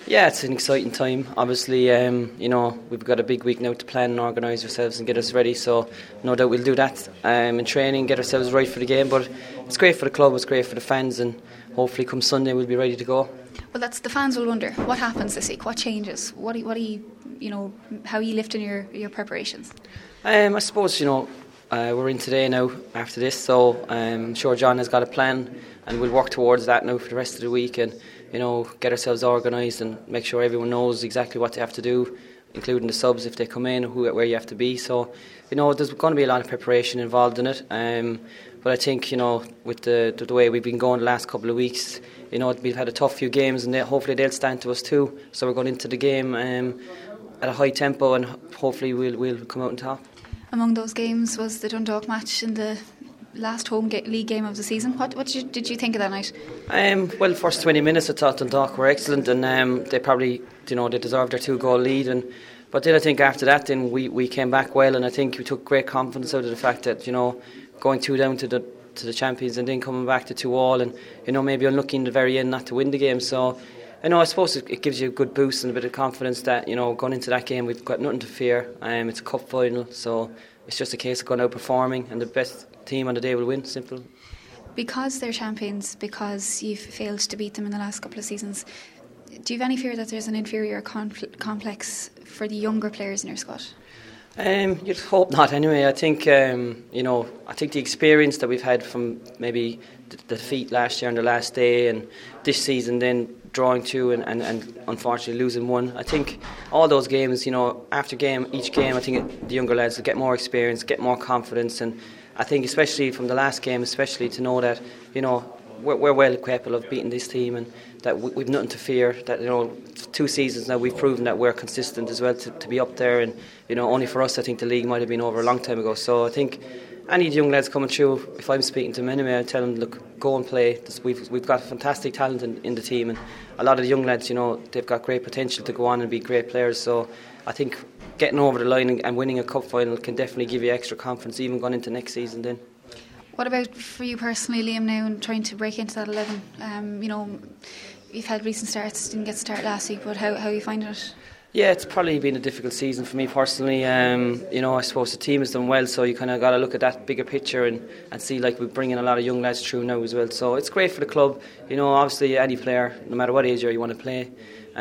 Yeah, it's an exciting time. Obviously, we've got a big week now to plan and organise ourselves and get us ready. So no doubt we'll do that in training, get ourselves right for the game. But it's great for the club, it's great for the fans, and hopefully come Sunday we'll be ready to go. Well, that's the fans will wonder what happens this week, what changes, what are you, how are you lifting your preparations? I suppose we're in today now after this, so I'm sure John has got a plan, and we'll work towards that now for the rest of the week, and get ourselves organised and make sure everyone knows exactly what they have to do, including the subs if they come in, where you have to be. So there's going to be a lot of preparation involved in it, but I think with the way we've been going the last couple of weeks, we've had a tough few games, and hopefully they'll stand to us too. So we're going into the game at a high tempo, and hopefully we'll come out on top. Among those games was the Dundalk match in the last home league game of the season. What did you think of that night? Well, first 20 minutes I thought Dundalk were excellent, and they probably they deserved their 2-goal lead, but then I think after that then we came back well, and I think we took great confidence out of the fact that going 2 down to the champions and then coming back to 2-2, and maybe unlucky in the very end not to win the game. So I suppose it gives you a good boost and a bit of confidence that going into that game we've got nothing to fear. It's a cup final, so it's just a case of going out performing, and the best team on the day will win. Simple. Because they're champions, because you've failed to beat them in the last couple of seasons, do you have any fear that there's an inferior complex for the younger players in your squad? You'd hope not. Anyway, I think I think the experience that we've had from maybe the defeat last year on the last day, and this season then drawing 2 and unfortunately losing 1. I think all those games, after each game, I think the younger lads will get more experience, get more confidence, and I think especially from the last game, especially to know that we're well capable of beating this team, and that we've nothing to fear. That 2 seasons now we've proven that we're consistent as well to be up there, and only for us I think the league might have been over a long time ago. So I think any young lads coming through, if I'm speaking to them anyway, I tell them, look, go and play. We've got fantastic talent in the team, and a lot of the young lads, they've got great potential to go on and be great players. So I think getting over the line and winning a cup final can definitely give you extra confidence, even going into next season then. What about for you personally, Liam, now, and trying to break into that 11? You've had recent starts, didn't get to start last week, but how are you finding it? Yeah, it's probably been a difficult season for me personally. I suppose the team has done well, so you kind of got to look at that bigger picture and see, like, we're bringing a lot of young lads through now as well. So it's great for the club. Obviously any player, no matter what age you want to play.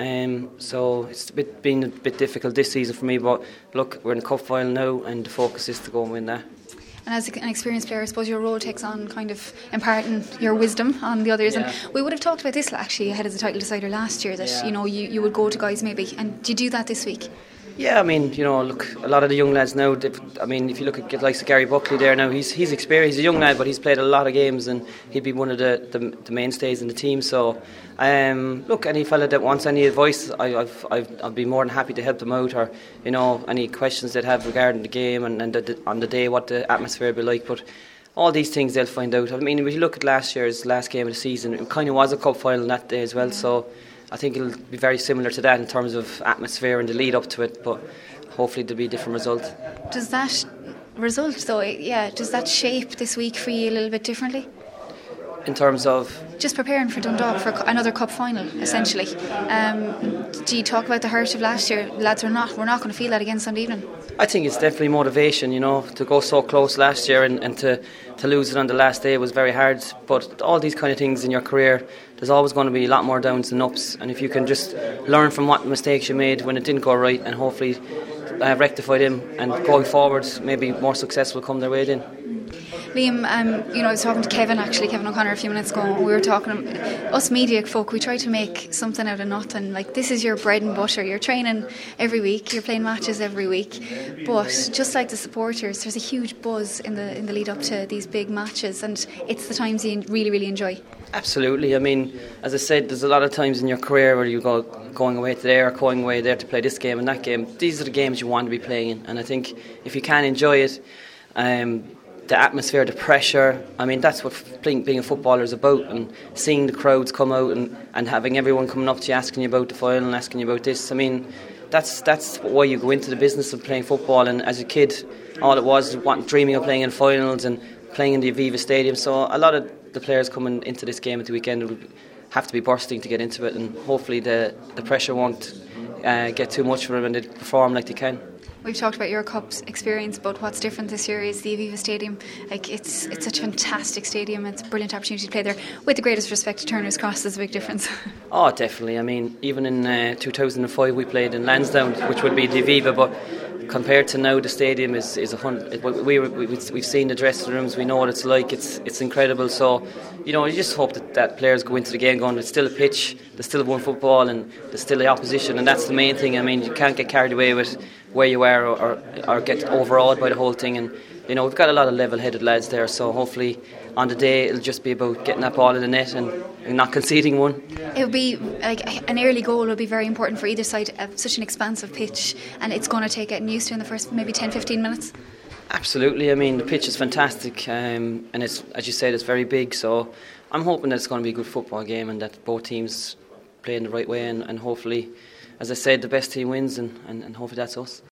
So it's been a bit difficult this season for me, but look, we're in the cup final now, and the focus is to go and win that. And as an experienced player, I suppose your role takes on kind of imparting your wisdom on the others. Yeah. And we would have talked about this actually ahead of the title decider last year, that you would go to guys maybe. And do you do that this week? Yeah, I mean, look, a lot of the young lads now, if you look at like Gary Buckley there now, he's experienced, he's a young lad, but he's played a lot of games, and he'd be one of the mainstays in the team. So, look, any fella that wants any advice, I'd be more than happy to help them out, or, any questions they'd have regarding the game and on the day, what the atmosphere would be like. But all these things they'll find out. I mean, if you look at last year's last game of the season, it kind of was a cup final that day as well, so I think it'll be very similar to that in terms of atmosphere and the lead up to it, but hopefully there'll be a different result. Does that result though, does that shape this week for you a little bit differently? In terms of? Just preparing for Dundalk for another cup final, essentially. Do you talk about the hurt of last year? Lads, we're not going to feel that again Sunday evening. I think it's definitely motivation, to go so close last year and to lose it on the last day was very hard. But all these kind of things in your career, there's always going to be a lot more downs than ups. And if you can just learn from what mistakes you made when it didn't go right, and hopefully rectify them, and going forward, maybe more success will come their way then. Liam, I was talking to Kevin O'Connor a few minutes ago, and we were talking, us media folk, we try to make something out of nothing. Like, this is your bread and butter. You're training every week, you're playing matches every week, but just like the supporters, there's a huge buzz in the lead up to these big matches, and it's the times you really, really enjoy. Absolutely. I mean, as I said, there's a lot of times in your career where you go going away to there, going away there to play this game and that game. These are the games you want to be playing in, and I think if you can enjoy it, the atmosphere, the pressure, I mean, that's what being a footballer is about, and seeing the crowds come out and having everyone coming up to you asking you about the final and asking you about this. I mean, that's why you go into the business of playing football. And as a kid, all it was dreaming of playing in finals and playing in the Aviva Stadium. So a lot of the players coming into this game at the weekend have to be bursting to get into it, and hopefully the pressure won't get too much for them and they perform like they can. We've talked about your Cup's experience, but what's different this year is the Aviva Stadium. Like it's such a fantastic stadium. It's a brilliant opportunity to play there. With the greatest respect to Turner's Cross, there's a big difference. Oh, definitely. I mean, even in 2005 we played in Lansdowne, which would be the Aviva, but compared to now, the stadium is 100. We've seen the dressing rooms. We know what it's like. It's incredible. So, you just hope that players go into the game going, there's still a pitch, there's still one football, and there's still the opposition, and that's the main thing. I mean, you can't get carried away with where you are or get overawed by the whole thing. And we've got a lot of level-headed lads there. So hopefully, on the day, it'll just be about getting that ball in the net and not conceding one. It would be like an early goal would be very important for either side. Such an expansive pitch, and it's going to take getting used to in the first maybe 10-15 minutes. Absolutely. I mean, the pitch is fantastic, and it's, as you said, it's very big. So I'm hoping that it's going to be a good football game and that both teams play in the right way, and hopefully, as I said, the best team wins, and hopefully that's us.